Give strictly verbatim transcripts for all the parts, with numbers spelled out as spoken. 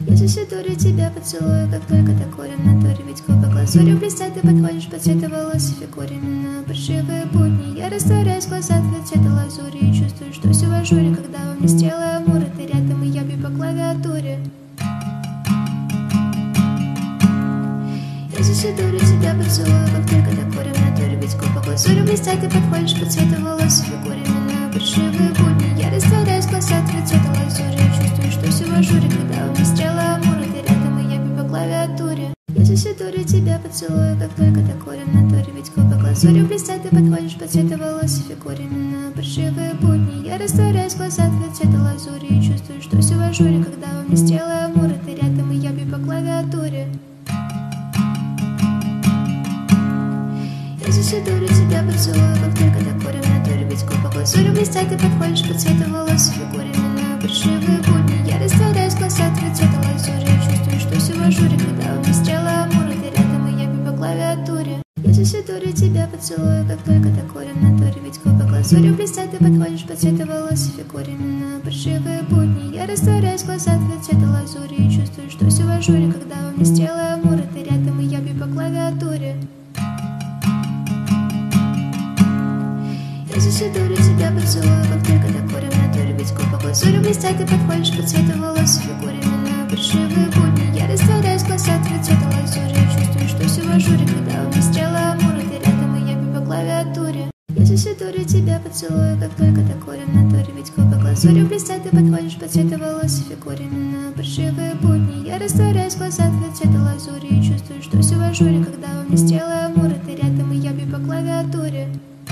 Я засидурю тебя поцелую, как только ты курим на туре. Ведь кубок глазурью блестят, ты подходишь под цвета волос и фигуре. На паршивые будни я растворяюсь в глаза твой цвета лазури. И чувствую, что все в ажуре, когда во мне стрелы амуры. Ты рядом, и я бью по клавиатуре. Я засидурю тебя поцелую, как только ты курим на туре. Ведь кубок глазурью блестят, ты подходишь под цвета волос и фигуре. На паршивые будни я растворяюсь в глаза твой цвета лазури. И чувствую, что все в ажуре, когда во мне стрелы амуры. Ты рядом, и я бью по клавиатуре. Я засидурю тебя поцелую, как только ты курим на туре. Ведь кубок глазурью блестят, ты подходишь под цвета волос и фигуре. На паршивые будни я растворяюсь в глаза твой цвета лазури. И чувствую, что все в ажуре, когда во мне стрелы амуры. Ты рядом, и я бью по клавиатуре. Я засидурю тебя поцелую, как только ты курим на туре. Ведь кубок глазурью блестят, ты подходишь под цвета волос и фигуре. На паршивые будни я растворяюсь в глаза твой цвета лазури. И чувствую, что все в ажуре, когда во мне стрелы амуры. Ты рядом, и я бью по клавиатуре. Я засидурю тебя поцелую, как только ты курим на туре. Ведь кубок глазурью блестят, ты подходишь под цвета волос и фигуре. На паршивые будни я растворяюсь в глаза твой цвета лазури. И чувствую, что все в ажуре, когда во мне стрелы амуры. Ты рядом, и я бью по клавиатуре. Я засидурю тебя поцелую, как только ты курим на туре. Ведь кубок глазурью блестят, ты подходишь под цвета волос и фигуре. На паршивые будни я растворяюсь в глаза твой цвета лазури. И чувствую, что все в ажуре, когда во мне стрелы амуры. Ты рядом, и я бью по клавиатуре. Я засидурю тебя поцелую, как только ты курим на туре. Ведь кубок глазурью блестят, ты подходишь под цвета волос и фигуре. На паршивые будни я растворяюсь в глаза твой цвета лазури. И чувствую, что все в ажуре, когда во мне стрелы амуры. Ты рядом, и я бью по клавиатуре.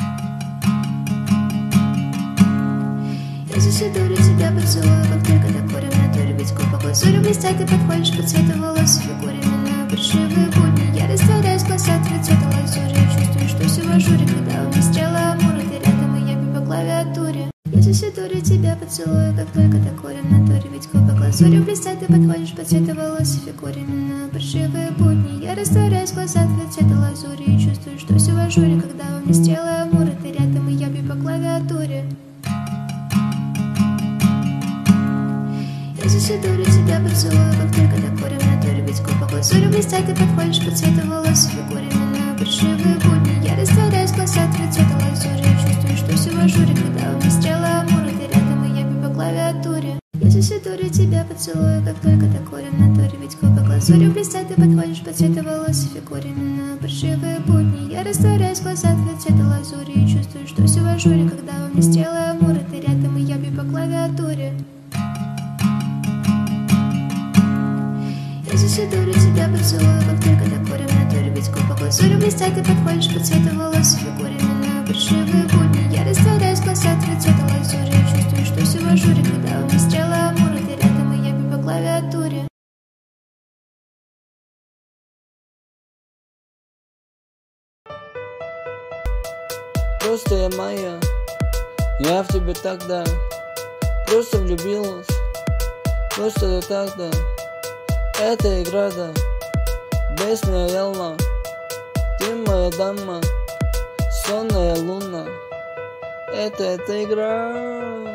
Я засидурю тебя поцелую, как только ты курим на туре. Ведь кубок глазурью блестят, ты подходишь под цвета волос и фигуре. На паршивые будни я растворяюсь в глаза твой цвета лазури. И чувствую, что все в ажуре, когда во мне стрелы амуры. Ты рядом, и я бью по клавиатуре. Я засидурю тебя поцелую, как только ты курим на туре. Ведь кубок глазурью блестят, ты подходишь под цвета волос и фигуре. На паршивые будни я растворяюсь в глаза твой цвета лазури. И чувствую, что все в ажуре, когда во мне стрелы амуры. Ты рядом, и я бью по клавиатуре. Я засидурю тебя поцелую, как только ты курим на туре. Ведь кубок глазурью блестят, ты подходишь под цвета волос и фигуре. На паршивые будни я растворяюсь в глаза твой цвета лазури. И чувствую, что все в ажуре, когда во мне стрелы амуры. Ты рядом, и я бью по клавиатуре. Я засидурю тебя поцелую, как только ты курим на туре. Ведь кубок глазурью блестят, ты подходишь под цвета волос и фигуре. На паршивые будни я растворяюсь в глаза твой цвета лазури. И чувствую, что все в ажуре, когда во мне стрелы амуры. Ты рядом, и я бью по клавиатуре. Я засидурю тебя поцелую, как только ты курим на туре. Ведь кубок глазурью блестят, ты подходишь под цвета волос и фигуре. На паршивые будни я растворяюсь в глаза твой цвета лазури. И чувствую, что все в ажуре, когда во мне стрелы амуры. Ты рядом, и я бью по клавиатуре. Просто я моя, я в тебя тогда просто влюбилась. Просто ты тогда. Это игра, да, песня Ялма. Ты моя дама, сонная луна. Это эта игра.